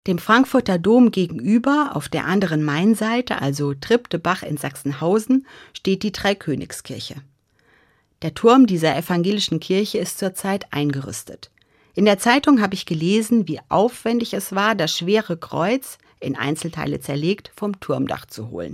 Dem Frankfurter Dom gegenüber, auf der anderen Mainseite, also Treptow in Sachsenhausen, steht die Dreikönigskirche. Der Turm dieser evangelischen Kirche ist zurzeit eingerüstet. In der Zeitung habe ich gelesen, wie aufwendig es war, das schwere Kreuz, in Einzelteile zerlegt, vom Turmdach zu holen.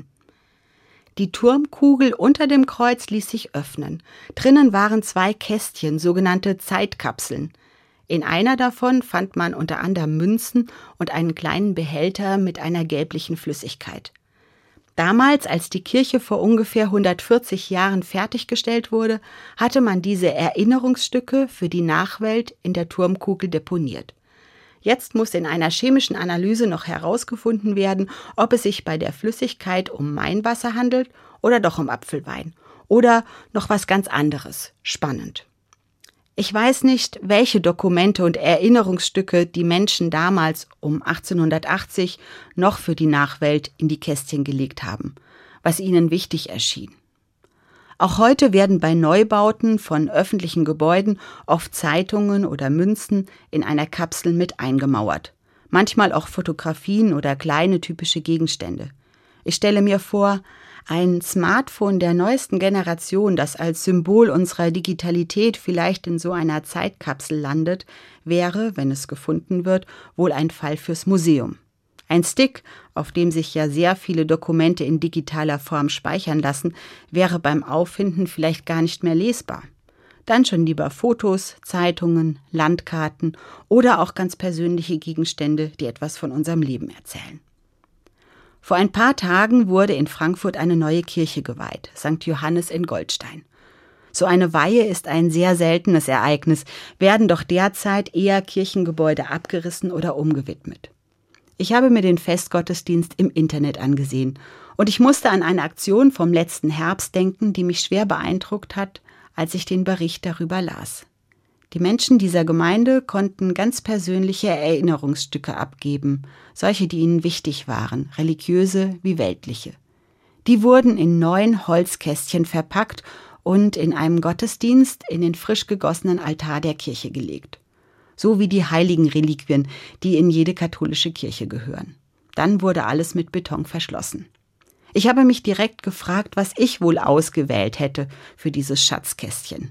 Die Turmkugel unter dem Kreuz ließ sich öffnen. Drinnen waren 2 Kästchen, sogenannte Zeitkapseln. In einer davon fand man unter anderem Münzen und einen kleinen Behälter mit einer gelblichen Flüssigkeit. Damals, als die Kirche vor ungefähr 140 Jahren fertiggestellt wurde, hatte man diese Erinnerungsstücke für die Nachwelt in der Turmkugel deponiert. Jetzt muss in einer chemischen Analyse noch herausgefunden werden, ob es sich bei der Flüssigkeit um Mainwasser handelt oder doch um Apfelwein. Oder noch was ganz anderes. Spannend. Ich weiß nicht, welche Dokumente und Erinnerungsstücke die Menschen damals um 1880 noch für die Nachwelt in die Kästchen gelegt haben, was ihnen wichtig erschien. Auch heute werden bei Neubauten von öffentlichen Gebäuden oft Zeitungen oder Münzen in einer Kapsel mit eingemauert. Manchmal auch Fotografien oder kleine typische Gegenstände. Ich stelle mir vor, ein Smartphone der neuesten Generation, das als Symbol unserer Digitalität vielleicht in so einer Zeitkapsel landet, wäre, wenn es gefunden wird, wohl ein Fall fürs Museum. Ein Stick, auf dem sich ja sehr viele Dokumente in digitaler Form speichern lassen, wäre beim Auffinden vielleicht gar nicht mehr lesbar. Dann schon lieber Fotos, Zeitungen, Landkarten oder auch ganz persönliche Gegenstände, die etwas von unserem Leben erzählen. Vor ein paar Tagen wurde in Frankfurt eine neue Kirche geweiht, St. Johannes in Goldstein. So eine Weihe ist ein sehr seltenes Ereignis, werden doch derzeit eher Kirchengebäude abgerissen oder umgewidmet. Ich habe mir den Festgottesdienst im Internet angesehen und ich musste an eine Aktion vom letzten Herbst denken, die mich schwer beeindruckt hat, als ich den Bericht darüber las. Die Menschen dieser Gemeinde konnten ganz persönliche Erinnerungsstücke abgeben, solche, die ihnen wichtig waren, religiöse wie weltliche. Die wurden in 9 Holzkästchen verpackt und in einem Gottesdienst in den frisch gegossenen Altar der Kirche gelegt. So wie die heiligen Reliquien, die in jede katholische Kirche gehören. Dann wurde alles mit Beton verschlossen. Ich habe mich direkt gefragt, was ich wohl ausgewählt hätte für dieses Schatzkästchen.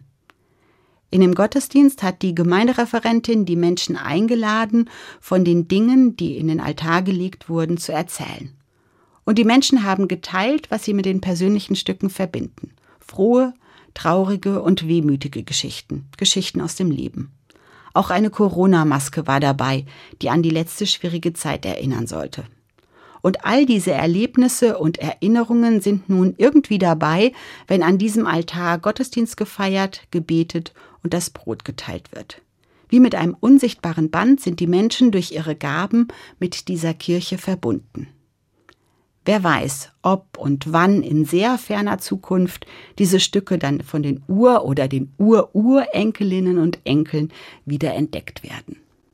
In dem Gottesdienst hat die Gemeindereferentin die Menschen eingeladen, von den Dingen, die in den Altar gelegt wurden, zu erzählen. Und die Menschen haben geteilt, was sie mit den persönlichen Stücken verbinden. Frohe, traurige und wehmütige Geschichten, Geschichten aus dem Leben. Auch eine Corona-Maske war dabei, die an die letzte schwierige Zeit erinnern sollte. Und all diese Erlebnisse und Erinnerungen sind nun irgendwie dabei, wenn an diesem Altar Gottesdienst gefeiert, gebetet und das Brot geteilt wird. Wie mit einem unsichtbaren Band sind die Menschen durch ihre Gaben mit dieser Kirche verbunden. Wer weiß, ob und wann in sehr ferner Zukunft diese Stücke dann von den Ur- oder den Urenkelinnen und Enkeln wieder entdeckt werden.